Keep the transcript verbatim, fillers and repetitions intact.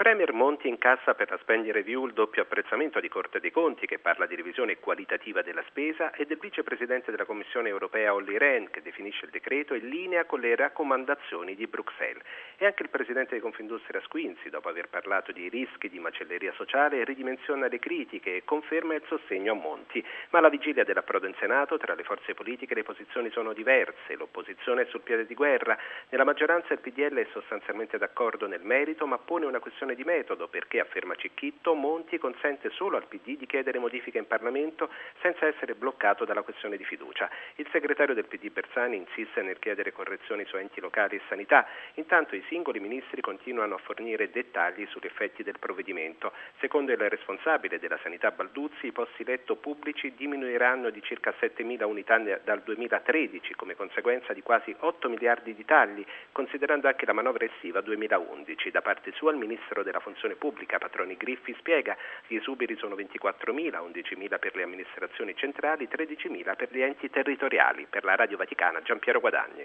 Premier Monti incassa per la spending review il doppio apprezzamento di Corte dei Conti, che parla di revisione qualitativa della spesa, e del vicepresidente della Commissione europea Olli Rehn, che definisce il decreto in linea con le raccomandazioni di Bruxelles. E anche il presidente di Confindustria Squinzi, dopo aver parlato di rischi di macelleria sociale, ridimensiona le critiche e conferma il sostegno a Monti. Ma alla vigilia dell'approdo in Senato, tra le forze politiche le posizioni sono diverse, l'opposizione è sul piede di guerra. Nella maggioranza il P D L è sostanzialmente d'accordo nel merito, ma pone una questione di metodo perché, afferma Cicchitto, Monti consente solo al P D di chiedere modifiche in Parlamento senza essere bloccato dalla questione di fiducia. Il segretario del P D Bersani insiste nel chiedere correzioni su enti locali e sanità, intanto i singoli ministri continuano a fornire dettagli sugli effetti del provvedimento. Secondo il responsabile della sanità Balduzzi, i posti letto pubblici diminuiranno di circa settemila unità dal duemilatredici come conseguenza di quasi otto miliardi di tagli, considerando anche la manovra estiva duemilaundici. Da parte sua il ministro della funzione pubblica Patroni Griffi spiega: gli esuberi sono ventiquattromila, undicimila per le amministrazioni centrali, tredicimila per gli enti territoriali. Per la Radio Vaticana Giampiero Guadagni.